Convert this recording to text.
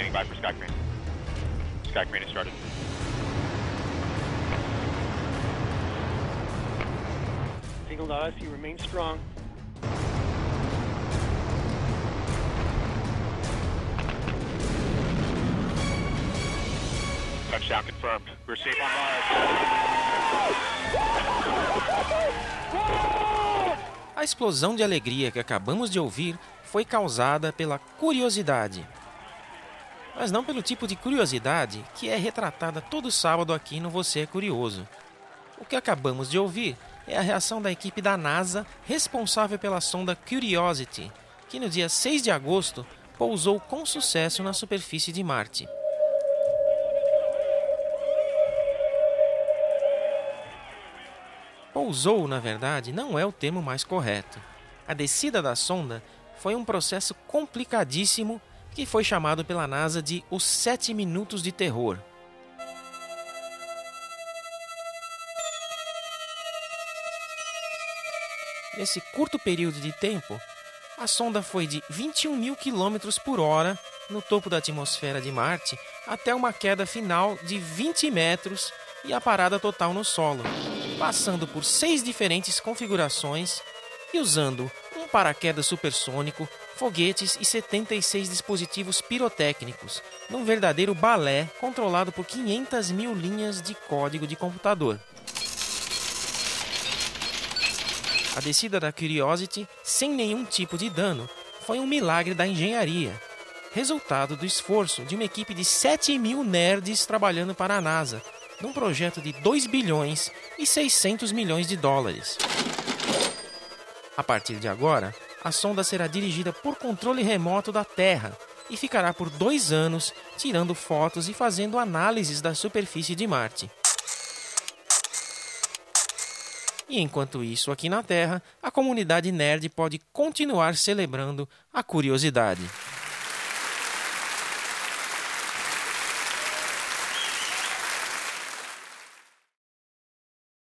Standing by for Sky Crane. Sky Crane has started. Signal to us, you remain strong. Touchdown confirmed. We're safe on Mars. A explosão de alegria que acabamos de ouvir foi causada pela curiosidade. Mas não pelo tipo de curiosidade que é retratada todo sábado aqui no Você é Curioso. O que acabamos de ouvir é a reação da equipe da NASA responsável pela sonda Curiosity, que no dia 6 de agosto pousou com sucesso na superfície de Marte. Pousou, na verdade, não é o termo mais correto. A descida da sonda foi um processo complicadíssimo que foi chamado pela NASA de os 7 minutos de terror. Nesse curto período de tempo, a sonda foi de 21 mil quilômetros por hora no topo da atmosfera de Marte até uma queda final de 20 metros e a parada total no solo, passando por 6 diferentes configurações e usando um paraquedas supersônico, foguetes e 76 dispositivos pirotécnicos, num verdadeiro balé controlado por 500 mil linhas de código de computador. A descida da Curiosity, sem nenhum tipo de dano, foi um milagre da engenharia, resultado do esforço de uma equipe de 7 mil nerds trabalhando para a NASA, num projeto de 2 bilhões e 600 milhões de dólares. A partir de agora, a sonda será dirigida por controle remoto da Terra e ficará por 2 anos tirando fotos e fazendo análises da superfície de Marte. E enquanto isso, aqui na Terra, a comunidade nerd pode continuar celebrando a curiosidade.